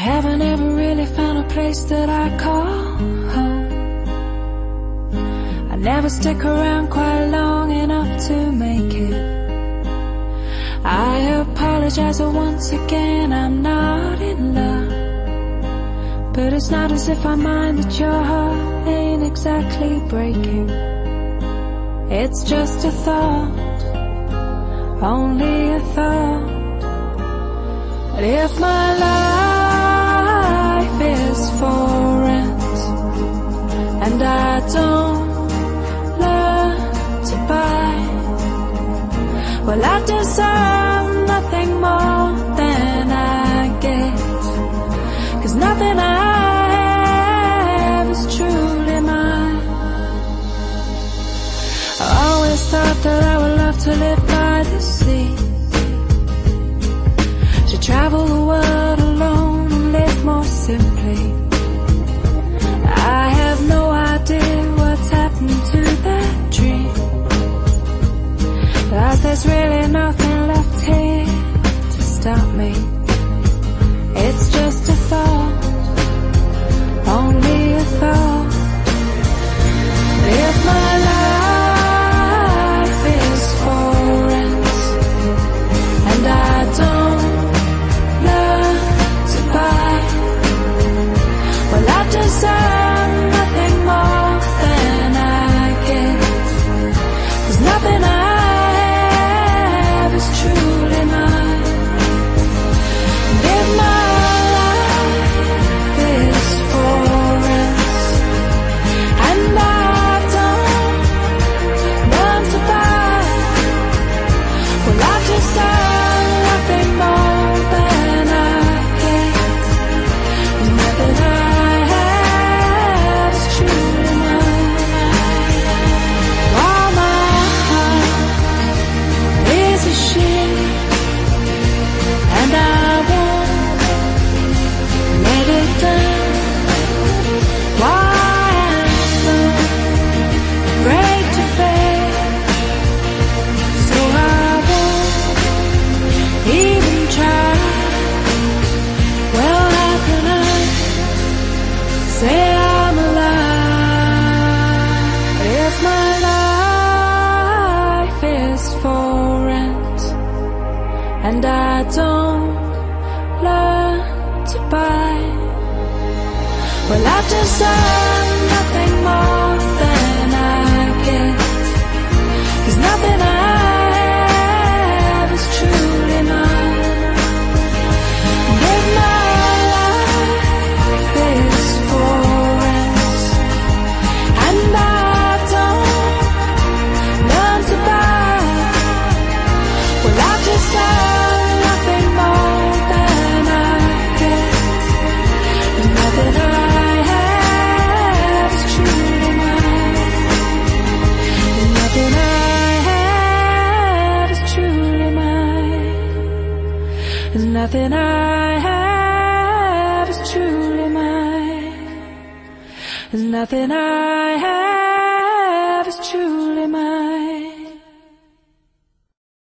haven't ever really found a place that I call home. I never stick around quite long enough to make it. I apologize once again, I'm not in love. But it's not as if I mind that your heart ain't exactly breaking. It's just a thought, only a thought, that if my life is for rent and I don't learn to buy, well, I deserve nothing more than I get, 'cause nothing I have is truly mine. I always thought that I would love to live by the sea, to travel the world alone and live more simply. I have no idea what's happened to that dream, 'cause there's really nothing left here to stop me. It's just a thought, only a thought, that if my life is for rent and I don't learn to buy, well, I deserve nothing more than I get, 'cause nothing I have is truly mine. And if my life is for rent and I don't learn to buy, well, I deserve nothing more than I get, 'cause nothing I have is truly mine. While my heart is a ship and I won't let it down, why I'm so afraid to fail, so I won't even try. Well, how can I say I'm alive if my life is for rent and I don't learn to buy? Well, I deserve nothing more than I get, 'cause nothing I have is truly mine. And if my life is for rent and I don't learn to buy, well, I deserve nothing more than I get, and nothing I have is truly mine. And nothing I have is truly mine. And nothing I have is truly mine. And nothing I have